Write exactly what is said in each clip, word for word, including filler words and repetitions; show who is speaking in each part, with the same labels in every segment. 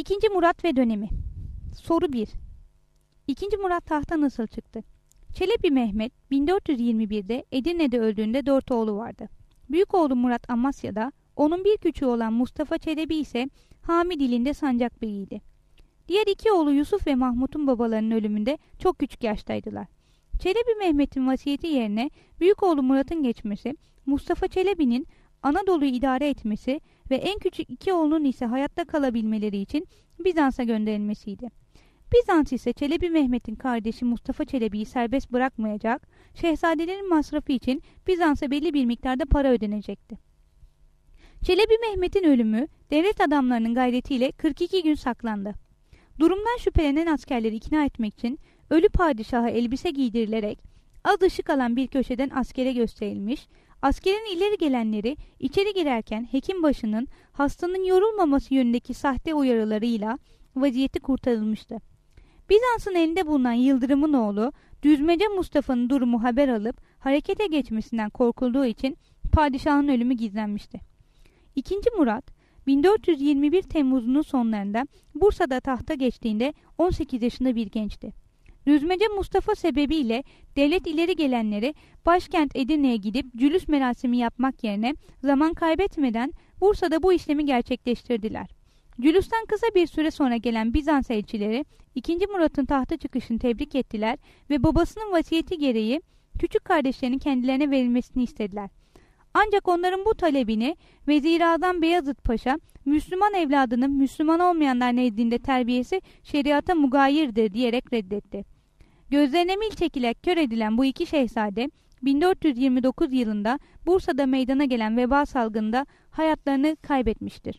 Speaker 1: İkinci Murat ve dönemi. Soru bir. İkinci Murat tahta nasıl çıktı? Çelebi Mehmet bin dört yüz yirmi birde Edirne'de öldüğünde dört oğlu vardı. Büyük oğlu Murat Amasya'da, onun bir küçüğü olan Mustafa Çelebi ise Hamid ilinde sancakbeyiydi. Diğer iki oğlu Yusuf ve Mahmut'un babalarının ölümünde çok küçük yaştaydılar. Çelebi Mehmet'in vasiyeti yerine büyük oğlu Murat'ın geçmesi, Mustafa Çelebi'nin Anadolu'yu idare etmesi ve en küçük iki oğlunun ise hayatta kalabilmeleri için Bizans'a gönderilmesiydi. Bizans ise Çelebi Mehmet'in kardeşi Mustafa Çelebi'yi serbest bırakmayacak, şehzadelerin masrafı için Bizans'a belli bir miktarda para ödenecekti. Çelebi Mehmet'in ölümü devlet adamlarının gayretiyle kırk iki gün saklandı. Durumdan şüphelenen askerleri ikna etmek için ölü padişaha elbise giydirilerek az ışık alan bir köşeden askere gösterilmiş, askerin ileri gelenleri içeri girerken hekimbaşının hastanın yorulmaması yönündeki sahte uyarılarıyla vaziyeti kurtarılmıştı. Bizans'ın elinde bulunan Yıldırım'ın oğlu Düzmece Mustafa'nın durumu haber alıp harekete geçmesinden korkulduğu için padişahın ölümü gizlenmişti. İkinci Murat bin dört yüz yirmi bir Temmuz'un sonlarında Bursa'da tahta geçtiğinde on sekiz yaşında bir gençti. Düzmece Mustafa sebebiyle devlet ileri gelenleri başkent Edirne'ye gidip cülüs merasimi yapmak yerine zaman kaybetmeden Bursa'da bu işlemi gerçekleştirdiler. Cülüs'ten kısa bir süre sonra gelen Bizans elçileri ikinci Murat'ın tahta çıkışını tebrik ettiler ve babasının vasiyeti gereği küçük kardeşlerinin kendilerine verilmesini istediler. Ancak onların bu talebini Vezir-i Beyazıt Paşa, Müslüman evladının Müslüman olmayanlar nezdinde terbiyesi şeriata mugayirdir diyerek reddetti. Gözlerine mil çekilerek kör edilen bu iki şehzade bin dört yüz yirmi dokuz yılında Bursa'da meydana gelen veba salgınında hayatlarını kaybetmiştir.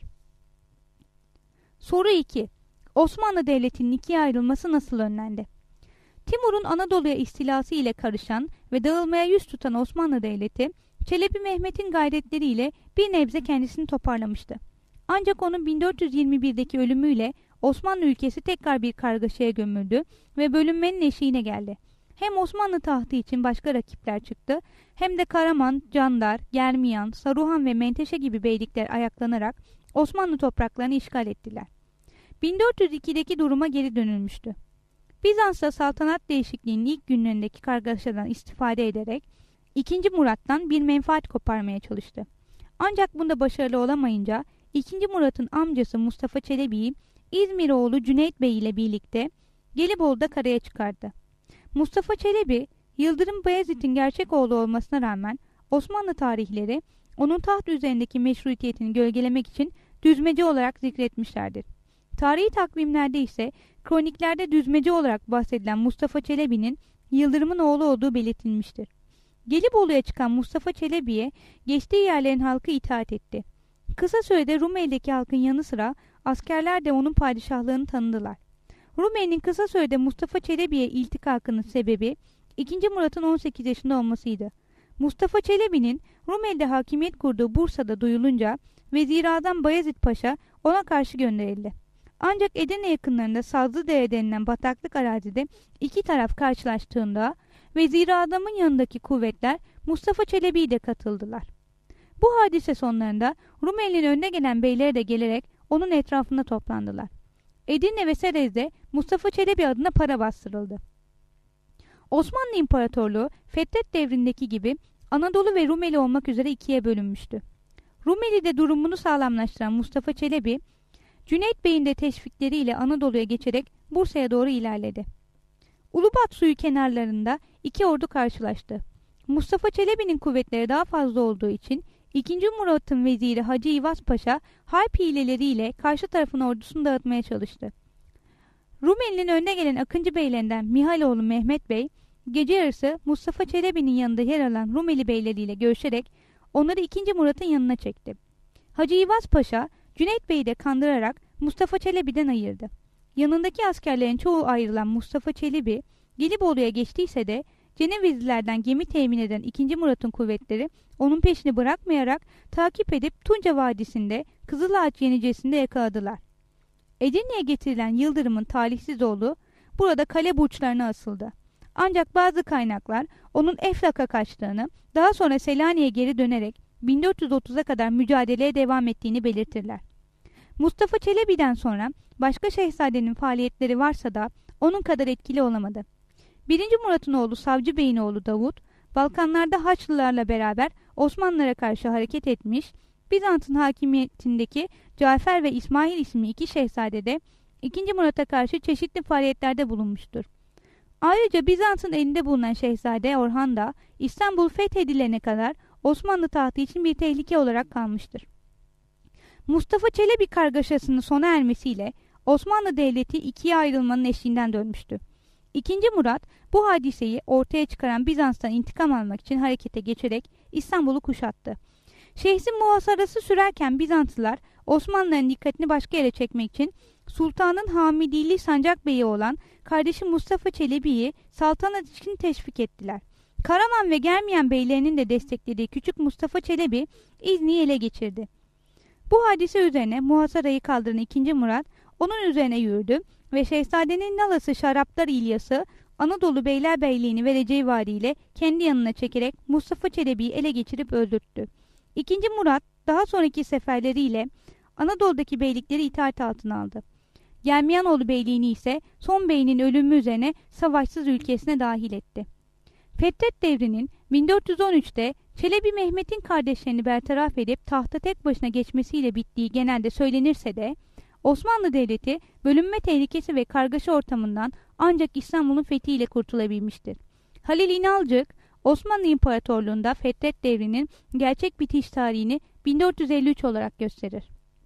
Speaker 1: Soru iki. Osmanlı Devleti'nin ikiye ayrılması nasıl önlendi? Timur'un Anadolu'ya istilası ile karışan ve dağılmaya yüz tutan Osmanlı Devleti, Çelebi Mehmet'in gayretleriyle bir nebze kendisini toparlamıştı. Ancak onun bin dört yüz yirmi birdeki ölümüyle Osmanlı ülkesi tekrar bir kargaşaya gömüldü ve bölünmenin eşiğine geldi. Hem Osmanlı tahtı için başka rakipler çıktı, hem de Karaman, Candar, Germiyan, Saruhan ve Menteşe gibi beylikler ayaklanarak Osmanlı topraklarını işgal ettiler. bin dört yüz ikideki duruma geri dönülmüştü. Bizans'ta saltanat değişikliğinin ilk günlerindeki kargaşadan istifade ederek ikinci Murat'tan bir menfaat koparmaya çalıştı. Ancak bunda başarılı olamayınca ikinci Murat'ın amcası Mustafa Çelebi'yi İzmir oğlu Cüneyt Bey ile birlikte Gelibolu'da karaya çıkardı. Mustafa Çelebi, Yıldırım Bayezid'in gerçek oğlu olmasına rağmen Osmanlı tarihleri onun taht üzerindeki meşruiyetini gölgelemek için düzmece olarak zikretmişlerdir. Tarihi takvimlerde ise kroniklerde düzmece olarak bahsedilen Mustafa Çelebi'nin Yıldırım'ın oğlu olduğu belirtilmiştir. Gelibolu'ya çıkan Mustafa Çelebi'ye geçtiği yerlerin halkı itaat etti. Kısa sürede Rumeli'deki halkın yanı sıra askerler de onun padişahlığını tanıdılar. Rumeli'nin kısa sürede Mustafa Çelebi'ye iltikakının sebebi ikinci Murat'ın on sekiz yaşında olmasıydı. Mustafa Çelebi'nin Rumeli'de hakimiyet kurduğu Bursa'da duyulunca Vezir-i Bayezid Paşa ona karşı gönderildi. Ancak Edirne yakınlarında Sazlıdere denilen bataklık arazide iki taraf karşılaştığında Vezir-i Azam'ın yanındaki kuvvetler Mustafa Çelebi'ye de katıldılar. Bu hadise sonlarında Rumeli'nin önüne gelen beyleri de gelerek onun etrafında toplandılar. Edirne ve Serez'de Mustafa Çelebi adına para bastırıldı. Osmanlı İmparatorluğu Fetret devrindeki gibi Anadolu ve Rumeli olmak üzere ikiye bölünmüştü. Rumeli'de durumunu sağlamlaştıran Mustafa Çelebi, Cüneyt Bey'in de teşvikleriyle Anadolu'ya geçerek Bursa'ya doğru ilerledi. Ulubat suyu kenarlarında iki ordu karşılaştı. Mustafa Çelebi'nin kuvvetleri daha fazla olduğu için ikinci Murat'ın veziri Hacı İvaz Paşa harp hileleriyle karşı tarafın ordusunu dağıtmaya çalıştı. Rumeli'nin önde gelen Akıncı beylerinden Mihaloğlu Mehmet Bey, gece yarısı Mustafa Çelebi'nin yanında yer alan Rumeli beyleriyle görüşerek onları ikinci Murat'ın yanına çekti. Hacı İvaz Paşa, Cüneyt Bey'i de kandırarak Mustafa Çelebi'den ayırdı. Yanındaki askerlerin çoğu ayrılan Mustafa Çelebi, Gelibolu'ya geçtiyse de Cenevizlilerden gemi temin eden ikinci Murat'ın kuvvetleri onun peşini bırakmayarak takip edip Tunca Vadisi'nde Kızılağaç Yenicesi'nde yakaladılar. Edirne'ye getirilen Yıldırım'ın talihsiz oğlu burada kale burçlarına asıldı. Ancak bazı kaynaklar onun Efrak'a kaçtığını, daha sonra Selanik'e geri dönerek bin dört yüz otuza kadar mücadeleye devam ettiğini belirtirler. Mustafa Çelebi'den sonra başka şehzadenin faaliyetleri varsa da onun kadar etkili olamadı. Birinci Murat'ın oğlu Savcı Bey'in oğlu Davut, Balkanlarda Haçlılarla beraber Osmanlılara karşı hareket etmiş, Bizans'ın hakimiyetindeki Cafer ve İsmail isimli iki şehzade de ikinci Murat'a karşı çeşitli faaliyetlerde bulunmuştur. Ayrıca Bizans'ın elinde bulunan Şehzade Orhan da İstanbul fethedilene kadar Osmanlı tahtı için bir tehlike olarak kalmıştır. Mustafa Çelebi kargaşasının sona ermesiyle Osmanlı Devleti ikiye ayrılmanın eşiğinden dönmüştü. İkinci Murat bu hadiseyi ortaya çıkaran Bizans'tan intikam almak için harekete geçerek İstanbul'u kuşattı. Şehrin muhasarası sürerken Bizanslılar Osmanlıların dikkatini başka yere çekmek için Sultan'ın Hamidili Sancak Bey'i olan kardeşi Mustafa Çelebi'yi saltanat için teşvik ettiler. Karaman ve Germiyan beylerinin de desteklediği küçük Mustafa Çelebi İzni'yi ele geçirdi. Bu hadise üzerine muhasarayı kaldıran ikinci Murat onun üzerine yürüdü ve Şehzadenin nalası Şaraplar İlyas'ı Anadolu Beylerbeyliğini vereceği vaadiyle kendi yanına çekerek Mustafa Çelebi'yi ele geçirip öldürttü. İkinci Murat daha sonraki seferleriyle Anadolu'daki beylikleri itaat altına aldı. Germiyanoğlu Beyliğini ise son beyinin ölümü üzerine savaşsız ülkesine dahil etti. Fetret devrinin bin dört yüz on üçte Çelebi Mehmet'in kardeşlerini bertaraf edip tahta tek başına geçmesiyle bittiği genelde söylenirse de Osmanlı Devleti bölünme tehlikesi ve kargaşa ortamından ancak İstanbul'un fethiyle kurtulabilmiştir. Halil İnalcık, Osmanlı İmparatorluğu'nda Fetret devrinin gerçek bitiş tarihini bin dört yüz elli üç olarak gösterir.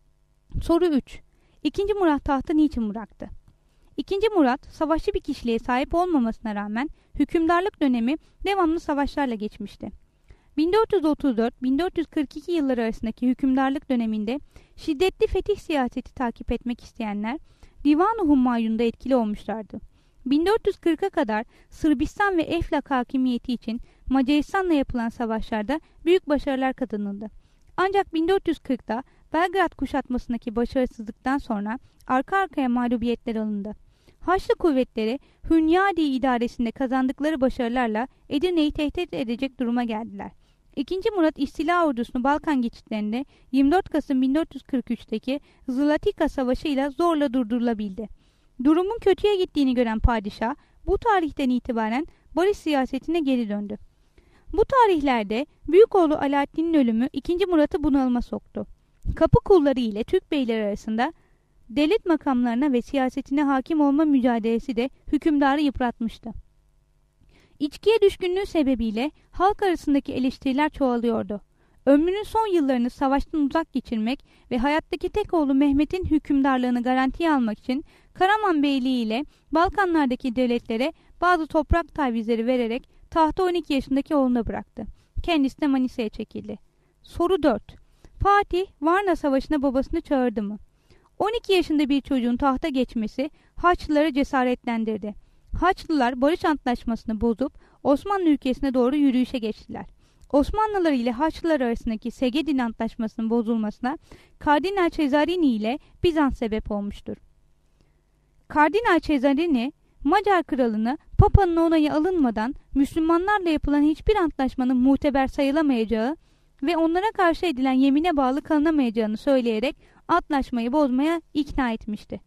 Speaker 1: Soru üç. İkinci Murat tahtı niçin bıraktı? İkinci Murat, savaşçı bir kişiliğe sahip olmamasına rağmen hükümdarlık dönemi devamlı savaşlarla geçmişti. bin dört yüz otuz dört bin dört yüz kırk iki yılları arasındaki hükümdarlık döneminde şiddetli fetih siyaseti takip etmek isteyenler Divan-ı Humayun'da etkili olmuşlardı. bin dört yüz kırka kadar Sırbistan ve Eflak hakimiyeti için Macaristan'la yapılan savaşlarda büyük başarılar kazanıldı. Ancak bin dört yüz kırkta Belgrad kuşatmasındaki başarısızlıktan sonra arka arkaya mağlubiyetler alındı. Haçlı kuvvetleri Hünyadi idaresinde kazandıkları başarılarla Edirne'yi tehdit edecek duruma geldiler. İkinci Murat istila ordusunu Balkan geçitlerinde yirmi dört Kasım bin dört yüz kırk üçteki Zlatika Savaşı ile zorla durdurulabildi. Durumun kötüye gittiğini gören padişah bu tarihten itibaren barış siyasetine geri döndü. Bu tarihlerde büyük oğlu Alaaddin'in ölümü ikinci Murat'ı bunalıma soktu. Kapı kulları ile Türk beyleri arasında devlet makamlarına ve siyasetine hakim olma mücadelesi de hükümdarı yıpratmıştı. İçkiye düşkünlüğü sebebiyle halk arasındaki eleştiriler çoğalıyordu. Ömrünün son yıllarını savaştan uzak geçirmek ve hayattaki tek oğlu Mehmet'in hükümdarlığını garantiye almak için Karaman Beyliği ile Balkanlardaki devletlere bazı toprak tavizleri vererek tahtı on iki yaşındaki oğluna bıraktı. Kendisi de Manisa'ya çekildi. Soru dört. Fatih, Varna Savaşı'na babasını çağırdı mı? on iki yaşında bir çocuğun tahta geçmesi Haçlıları cesaretlendirdi. Haçlılar barış antlaşmasını bozup Osmanlı ülkesine doğru yürüyüşe geçtiler. Osmanlılar ile Haçlılar arasındaki Segedin Antlaşması'nın bozulmasına Kardinal Cesarini ile Bizans sebep olmuştur. Kardinal Cesarini, Macar kralını Papa'nın onayı alınmadan Müslümanlarla yapılan hiçbir antlaşmanın muteber sayılamayacağı ve onlara karşı edilen yemine bağlı kalınamayacağını söyleyerek antlaşmayı bozmaya ikna etmişti.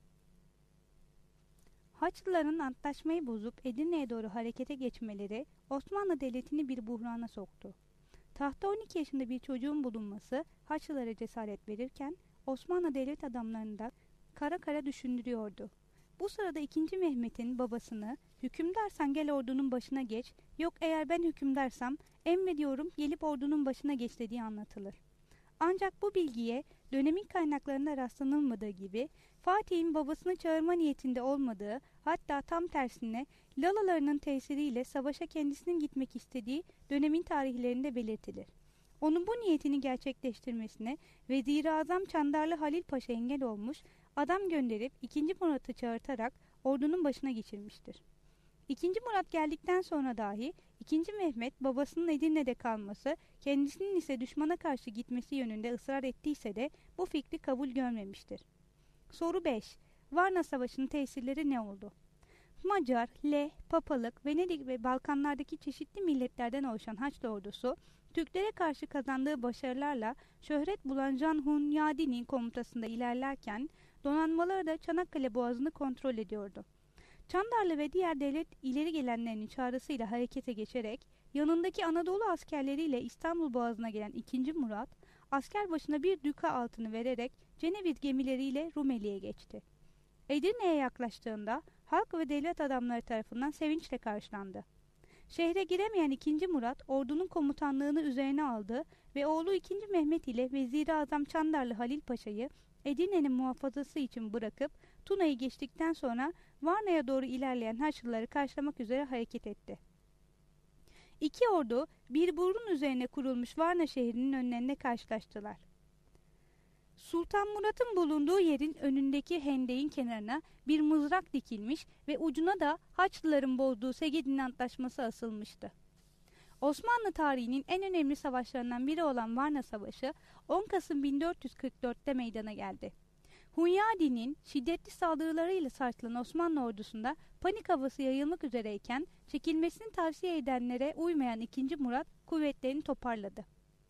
Speaker 1: Haçlıların antlaşmayı bozup Edirne'ye doğru harekete geçmeleri Osmanlı Devleti'ni bir buhrana soktu. Tahta on iki yaşında bir çocuğun bulunması Haçlılara cesaret verirken Osmanlı devlet adamlarını da kara kara düşündürüyordu. Bu sırada ikinci Mehmet'in babasını hükümdarsan gel ordunun başına geç, yok eğer ben hükümdarsam emrediyorum gelip ordunun başına geç dediği anlatılır. Ancak bu bilgiye dönemin kaynaklarında rastlanılmadığı gibi Fatih'in babasını çağırma niyetinde olmadığı, hatta tam tersine Lalalarının tesiriyle savaşa kendisinin gitmek istediği dönemin tarihlerinde belirtilir. Onun bu niyetini gerçekleştirmesine Vezir-i Azam Çandarlı Halil Paşa engel olmuş, adam gönderip ikinci Murat'ı çağırtarak ordunun başına geçirmiştir. ikinci Murat geldikten sonra dahi ikinci Mehmet babasının Edirne'de kalması, kendisinin ise düşmana karşı gitmesi yönünde ısrar ettiyse de bu fikri kabul görmemiştir. Soru beş. Varna Savaşı'nın tesirleri ne oldu? Macar, Leh, Papalık, Venedik ve Balkanlardaki çeşitli milletlerden oluşan Haçlı ordusu, Türklere karşı kazandığı başarılarla şöhret bulan Can Hunyadi'nin komutasında ilerlerken, donanmaları da Çanakkale Boğazı'nı kontrol ediyordu. Çandarlı ve diğer devlet ileri gelenlerinin çağrısıyla harekete geçerek yanındaki Anadolu askerleriyle İstanbul Boğazı'na gelen ikinci. Murat, asker başına bir düka altını vererek Cenevit gemileriyle Rumeli'ye geçti. Edirne'ye yaklaştığında halk ve devlet adamları tarafından sevinçle karşılandı. Şehre giremeyen ikinci. Murat ordunun komutanlığını üzerine aldı ve oğlu ikinci. Mehmet ile Vezir-i Azam Çandarlı Halil Paşa'yı Edirne'nin muhafazası için bırakıp Tuna'yı geçtikten sonra Varna'ya doğru ilerleyen Haçlıları karşılamak üzere hareket etti. İki ordu bir burun üzerine kurulmuş Varna şehrinin önlerinde karşılaştılar. Sultan Murat'ın bulunduğu yerin önündeki hendeğin kenarına bir mızrak dikilmiş ve ucuna da Haçlıların bozduğu Segedin Antlaşması asılmıştı. Osmanlı tarihinin en önemli savaşlarından biri olan Varna Savaşı on Kasım bin dört yüz kırk dört'te meydana geldi. Hunyadi'nin şiddetli saldırılarıyla sarsılan Osmanlı ordusunda panik havası yayılmak üzereyken çekilmesini tavsiye edenlere uymayan ikinci. Murat kuvvetlerini toparladı.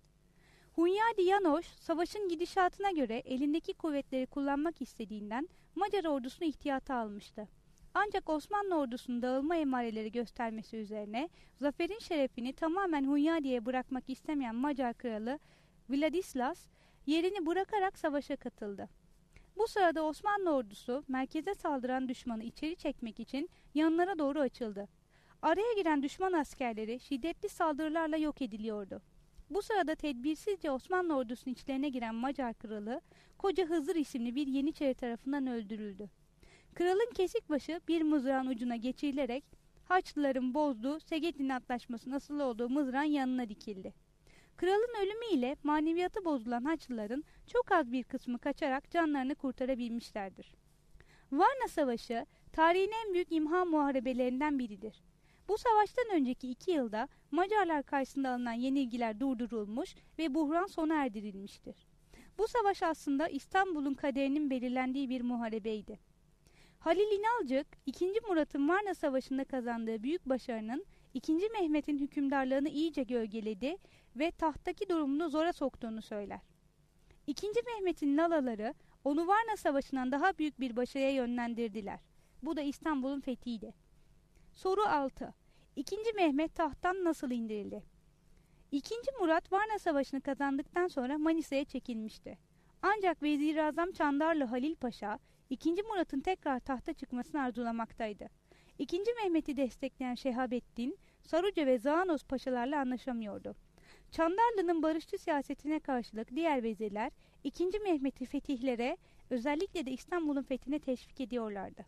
Speaker 1: Hunyadi Janosch savaşın gidişatına göre elindeki kuvvetleri kullanmak istediğinden Macar ordusunu ihtiyata almıştı. Ancak Osmanlı ordusunun dağılma emareleri göstermesi üzerine zaferin şerefini tamamen Hunyadi'ye bırakmak istemeyen Macar kralı Vladislas yerini bırakarak savaşa katıldı. Bu sırada Osmanlı ordusu merkeze saldıran düşmanı içeri çekmek için yanlara doğru açıldı. Araya giren düşman askerleri şiddetli saldırılarla yok ediliyordu. Bu sırada tedbirsizce Osmanlı ordusunun içlerine giren Macar kralı Koca Hızır isimli bir Yeniçeri tarafından öldürüldü. Kralın kesik başı bir mızrağın ucuna geçirilerek Haçlıların bozduğu Segedin Antlaşması'nın asıl olduğu mızrağın yanına dikildi. Kralın ölümüyle maneviyatı bozulan Haçlıların çok az bir kısmı kaçarak canlarını kurtarabilmişlerdir. Varna Savaşı tarihin en büyük imha muharebelerinden biridir. Bu savaştan önceki iki yılda Macarlar karşısında alınan yenilgiler durdurulmuş ve buhran sona erdirilmiştir. Bu savaş aslında İstanbul'un kaderinin belirlendiği bir muharebeydi. Halil İnalcık, ikinci. Murat'ın Varna Savaşı'nda kazandığı büyük başarının ikinci. Mehmet'in hükümdarlığını iyice gölgeledi ve tahttaki durumunu zora soktuğunu söyler. ikinci. Mehmet'in lalaları onu Varna Savaşı'ndan daha büyük bir başarıya yönlendirdiler. Bu da İstanbul'un fethiydi. Soru altı. ikinci. Mehmet tahttan nasıl indirildi? ikinci. Murat Varna Savaşı'nı kazandıktan sonra Manisa'ya çekilmişti. Ancak Vezir-i Azam Çandarlı Halil Paşa, ikinci. Murat'ın tekrar tahta çıkmasını arzulamaktaydı. ikinci. Mehmet'i destekleyen Şehabettin, Saruca ve Zağanos paşalarla anlaşamıyordu. Çandarlı'nın barışçı siyasetine karşılık diğer vezirler ikinci. Mehmet'i fetihlere, özellikle de İstanbul'un fethine teşvik ediyorlardı.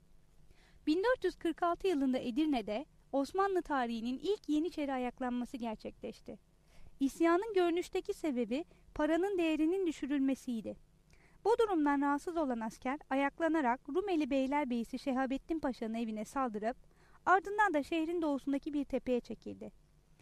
Speaker 1: bin dört yüz kırk altı yılında Edirne'de Osmanlı tarihinin ilk Yeniçeri ayaklanması gerçekleşti. İsyanın görünüşteki sebebi paranın değerinin düşürülmesiydi. Bu durumdan rahatsız olan asker ayaklanarak Rumeli Beylerbeyisi Şehabettin Paşa'nın evine saldırıp ardından da şehrin doğusundaki bir tepeye çekildi.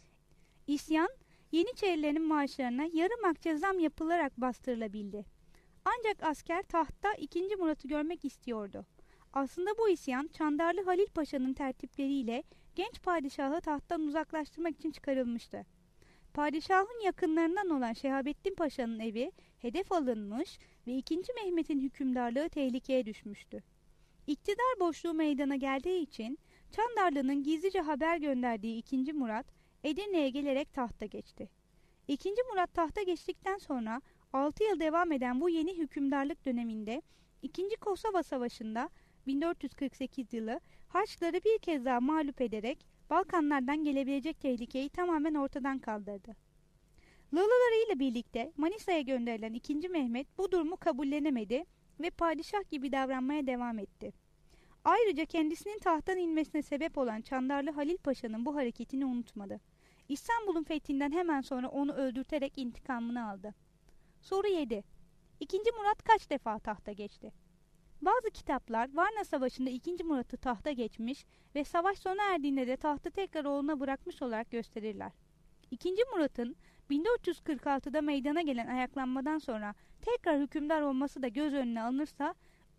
Speaker 1: İsyan Yeniçerilerin marşlarına yarım akçe zam yapılarak bastırılabildi. Ancak asker tahtta ikinci. Murat'ı görmek istiyordu. Aslında bu isyan Çandarlı Halil Paşa'nın tertipleriyle genç padişahı tahttan uzaklaştırmak için çıkarılmıştı. Padişahın yakınlarından olan Şehabettin Paşa'nın evi hedef alınmış ve ikinci. Mehmet'in hükümdarlığı tehlikeye düşmüştü. İktidar boşluğu meydana geldiği için Çandarlı'nın gizlice haber gönderdiği ikinci. Murat Edirne'ye gelerek tahta geçti. ikinci. Murat tahta geçtikten sonra altı yıl devam eden bu yeni hükümdarlık döneminde ikinci. Kosova Savaşı'nda bin dört yüz kırk sekiz yılı Haçlıları bir kez daha mağlup ederek Balkanlardan gelebilecek tehlikeyi tamamen ortadan kaldırdı. Lalaları ile birlikte Manisa'ya gönderilen ikinci. Mehmet bu durumu kabullenemedi ve padişah gibi davranmaya devam etti. Ayrıca kendisinin tahttan inmesine sebep olan Çandarlı Halil Paşa'nın bu hareketini unutmadı. İstanbul'un fethinden hemen sonra onu öldürterek intikamını aldı. Soru yedi. ikinci. Murat kaç defa tahta geçti? Bazı kitaplar Varna Savaşı'nda ikinci. Murat'ı tahta geçmiş ve savaş sona erdiğinde de tahtı tekrar oğluna bırakmış olarak gösterirler. ikinci. Murat'ın bin dört yüz kırk altıda meydana gelen ayaklanmadan sonra tekrar hükümdar olması da göz önüne alınırsa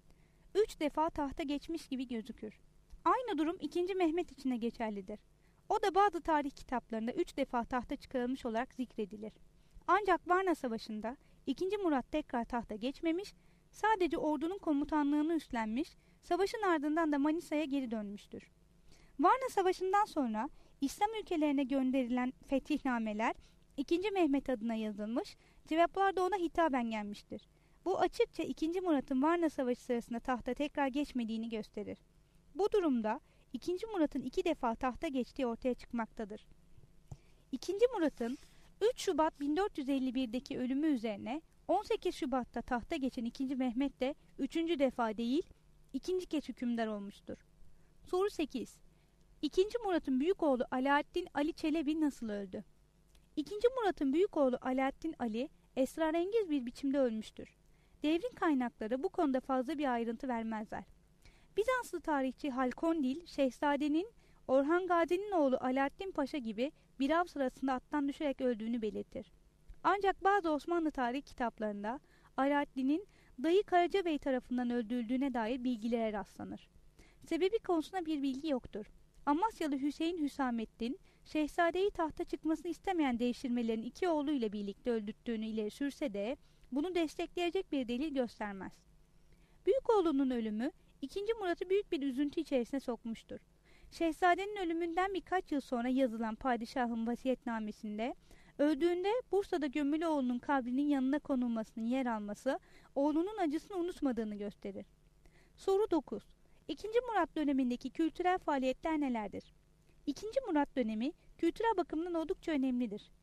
Speaker 1: üç defa tahta geçmiş gibi gözükür. Aynı durum ikinci. Mehmet için de geçerlidir. O da bazı tarih kitaplarında üç defa tahta çıkarılmış olarak zikredilir. Ancak Varna Savaşı'nda ikinci. Murat tekrar tahta geçmemiş, sadece ordunun komutanlığını üstlenmiş, savaşın ardından da Manisa'ya geri dönmüştür. Varna Savaşı'ndan sonra İslam ülkelerine gönderilen fetihnameler ikinci. Mehmet adına yazılmış, cevaplar da ona hitaben gelmiştir. Bu açıkça ikinci. Murat'ın Varna Savaşı sırasında tahta tekrar geçmediğini gösterir. Bu durumda ikinci. Murat'ın iki defa tahta geçtiği ortaya çıkmaktadır. ikinci. Murat'ın üç Şubat bin dört yüz elli bir'deki ölümü üzerine on sekiz Şubat'ta tahta geçen ikinci. Mehmet de üçüncü defa değil, ikinci kez hükümdar olmuştur. Soru sekiz. ikinci. Murat'ın büyük oğlu Alaaddin Ali Çelebi nasıl öldü? ikinci. Murat'ın büyük oğlu Alaaddin Ali esrarengiz bir biçimde ölmüştür. Devrin kaynakları bu konuda fazla bir ayrıntı vermezler. Bizanslı tarihçi Halkondil, Şehzade'nin Orhan Gazi'nin oğlu Alaaddin Paşa gibi bir av sırasında attan düşerek öldüğünü belirtir. Ancak bazı Osmanlı tarih kitaplarında Alaaddin'in dayı Karacabey tarafından öldürüldüğüne dair bilgilere rastlanır. Sebebi konusunda bir bilgi yoktur. Amasyalı Hüseyin Hüsamettin, Şehzade'yi tahta çıkmasını istemeyen devşirmelerin iki oğluyla birlikte öldürttüğünü ileri sürse de bunu destekleyecek bir delil göstermez. Büyük oğlunun ölümü ikinci. Murat'ı büyük bir üzüntü içerisine sokmuştur. Şehzadenin ölümünden birkaç yıl sonra yazılan padişahın vasiyetnamesinde öldüğünde Bursa'da gömülü oğlunun kabrinin yanına konulmasının yer alması oğlunun acısını unutmadığını gösterir. Soru dokuz. ikinci. Murat dönemindeki kültürel faaliyetler nelerdir? ikinci. Murat dönemi kültürel bakımdan oldukça önemlidir.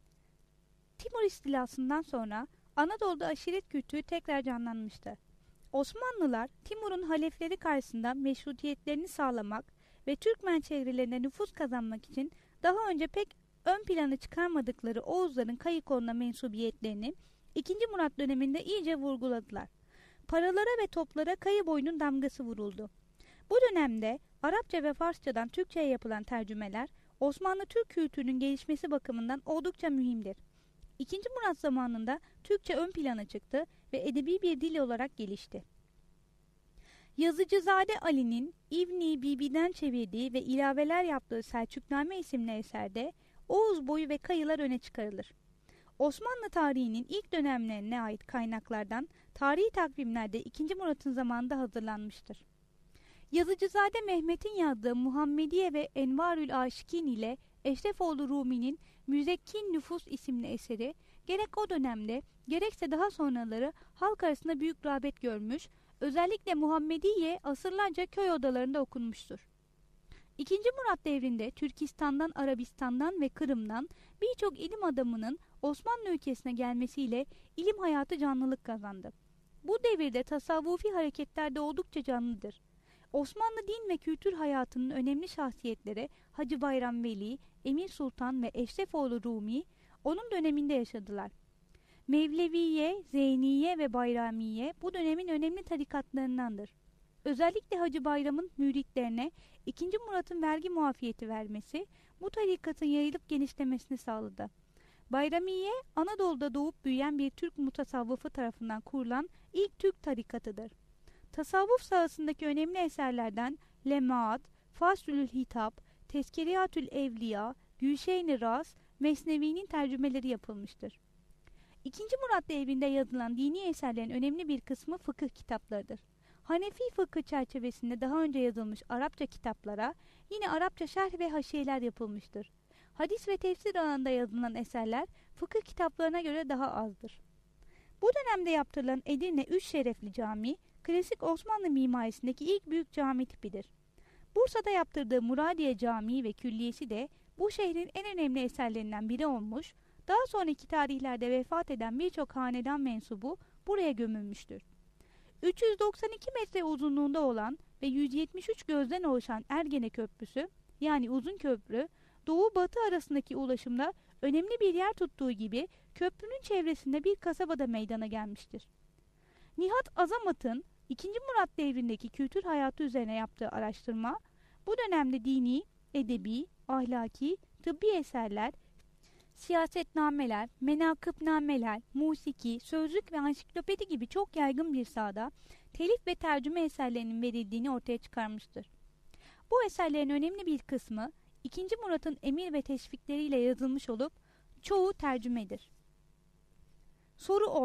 Speaker 1: Timur istilasından sonra Anadolu'da aşiret kültürü tekrar canlanmıştı. Osmanlılar Timur'un halefleri karşısında meşrutiyetlerini sağlamak ve Türkmen çevrelerine nüfus kazanmak için daha önce pek ön plana çıkarmadıkları Oğuzların Kayıkoğlu'na mensubiyetlerini ikinci. Murat döneminde iyice vurguladılar. Paralara ve toplara kayı boyunun damgası vuruldu. Bu dönemde Arapça ve Farsçadan Türkçe'ye yapılan tercümeler Osmanlı Türk kültürünün gelişmesi bakımından oldukça mühimdir. ikinci. Murat zamanında Türkçe ön plana çıktı ve edebi bir dil olarak gelişti. Yazıcızade Ali'nin İbn-i Bibi'den çevirdiği ve ilaveler yaptığı Selçukname isimli eserde Oğuz boyu ve kayılar öne çıkarılır. Osmanlı tarihinin ilk dönemlerine ait kaynaklardan tarihi takvimlerde ikinci. Murat'ın zamanında hazırlanmıştır. Yazıcızade Mehmet'in yazdığı Muhammediye ve Envarül Aşikin ile Eşrefoğlu Rumi'nin Müzekkin Nüfus isimli eseri gerek o dönemde gerekse daha sonraları halk arasında büyük rağbet görmüş, özellikle Muhammediye asırlarca köy odalarında okunmuştur. ikinci. Murat devrinde Türkistan'dan, Arabistan'dan ve Kırım'dan birçok ilim adamının Osmanlı ülkesine gelmesiyle ilim hayatı canlılık kazandı. Bu devirde tasavvufi hareketler de oldukça canlıdır. Osmanlı din ve kültür hayatının önemli şahsiyetleri Hacı Bayram Veli, Emir Sultan ve Eşrefoğlu Rumi onun döneminde yaşadılar. Mevleviye, Zeyniye ve Bayramiye bu dönemin önemli tarikatlarındandır. Özellikle Hacı Bayram'ın müritlerine ikinci. Murat'ın vergi muafiyeti vermesi bu tarikatın yayılıp genişlemesini sağladı. Bayramiye, Anadolu'da doğup büyüyen bir Türk mutasavvıfı tarafından kurulan ilk Türk tarikatıdır. Tasavvuf sahasındaki önemli eserlerden Lemaat, Faslül Hitap, Tezkeriyatül Evliya, Gülşen-i Ras, Mesnevi'nin tercümeleri yapılmıştır. ikinci. Murat devrinde yazılan dini eserlerin önemli bir kısmı fıkıh kitaplarıdır. Hanefi fıkhı çerçevesinde daha önce yazılmış Arapça kitaplara yine Arapça şerh ve haşiyeler yapılmıştır. Hadis ve tefsir alanında yazılan eserler fıkıh kitaplarına göre daha azdır. Bu dönemde yaptırılan Edirne Üç Şerefli Camii, klasik Osmanlı mimarisindeki ilk büyük cami tipidir. Bursa'da yaptırdığı Muradiye Camii ve Külliyesi de bu şehrin en önemli eserlerinden biri olmuş, daha sonraki tarihlerde vefat eden birçok hanedan mensubu buraya gömülmüştür. üç yüz doksan iki metre uzunluğunda olan ve yüz yetmiş üç gözden oluşan Ergene Köprüsü, yani Uzun Köprü, Doğu-Batı arasındaki ulaşımda önemli bir yer tuttuğu gibi köprünün çevresinde bir kasabada meydana gelmiştir. Nihat Azamat'ın ikinci. Murat devrindeki kültür hayatı üzerine yaptığı araştırma, bu dönemde dini, edebi, ahlaki, tıbbi eserler, siyasetnameler, menakıbnameler, musiki, sözlük ve ansiklopedi gibi çok yaygın bir sahada telif ve tercüme eserlerinin verildiğini ortaya çıkarmıştır. Bu eserlerin önemli bir kısmı ikinci. Murat'ın emir ve teşvikleriyle yazılmış olup çoğu tercümedir. Soru on.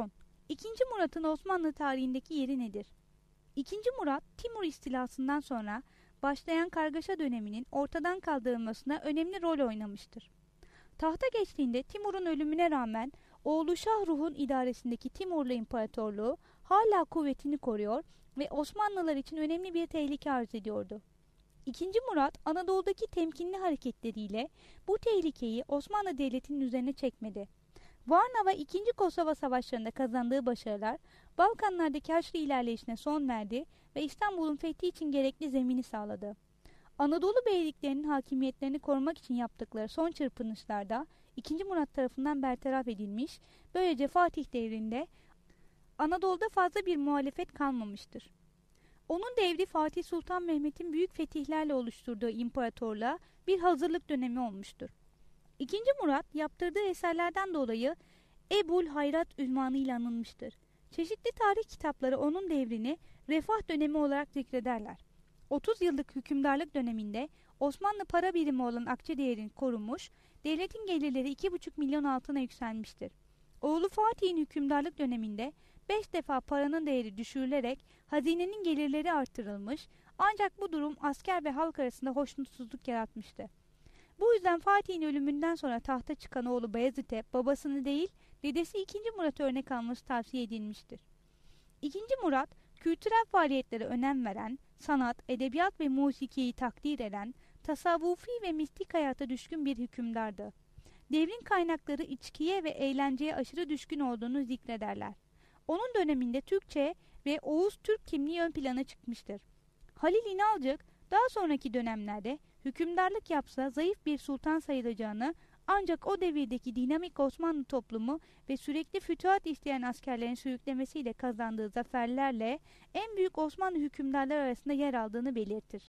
Speaker 1: İkinci Murat'ın Osmanlı tarihindeki yeri nedir? İkinci Murat, Timur istilasından sonra başlayan kargaşa döneminin ortadan kaldırılmasına önemli rol oynamıştır. Tahta geçtiğinde Timur'un ölümüne rağmen oğlu Şahruh'un idaresindeki Timurlu İmparatorluğu hala kuvvetini koruyor ve Osmanlılar için önemli bir tehlike arz ediyordu. İkinci Murat, Anadolu'daki temkinli hareketleriyle bu tehlikeyi Osmanlı Devleti'nin üzerine çekmedi. Varna ve ikinci. Kosova Savaşları'nda kazandığı başarılar, Balkanlardaki Haçlı ilerleyişine son verdi ve İstanbul'un fethi için gerekli zemini sağladı. Anadolu beyliklerinin hakimiyetlerini korumak için yaptıkları son çırpınışlarda ikinci. Murat tarafından bertaraf edilmiş, böylece Fatih devrinde Anadolu'da fazla bir muhalefet kalmamıştır. Onun devri Fatih Sultan Mehmet'in büyük fetihlerle oluşturduğu imparatorluğa bir hazırlık dönemi olmuştur. İkinci. Murat yaptırdığı eserlerden dolayı Ebul Hayrat ünvanıyla anılmıştır. Çeşitli tarih kitapları onun devrini refah dönemi olarak zikrederler. otuz yıllık hükümdarlık döneminde Osmanlı para birimi olan akçe değerini korumuş, devletin gelirleri iki buçuk milyon altına yükselmiştir. Oğlu Fatih'in hükümdarlık döneminde beş defa paranın değeri düşürülerek hazinenin gelirleri artırılmış, ancak bu durum asker ve halk arasında hoşnutsuzluk yaratmıştı. Bu yüzden Fatih'in ölümünden sonra tahta çıkan oğlu Bayezid'e babasını değil, dedesi ikinci. Murat'ı örnek alması tavsiye edilmiştir. ikinci. Murat, kültürel faaliyetlere önem veren, sanat, edebiyat ve musikiyi takdir eden, tasavvufi ve mistik hayata düşkün bir hükümdardı. Devrin kaynakları içkiye ve eğlenceye aşırı düşkün olduğunu zikrederler. Onun döneminde Türkçe ve Oğuz Türk kimliği ön plana çıkmıştır. Halil İnalcık, daha sonraki dönemlerde hükümdarlık yapsa zayıf bir sultan sayılacağını, ancak o devirdeki dinamik Osmanlı toplumu ve sürekli fütuhat isteyen askerlerin sürüklemesiyle kazandığı zaferlerle en büyük Osmanlı hükümdarlar arasında yer aldığını belirtir.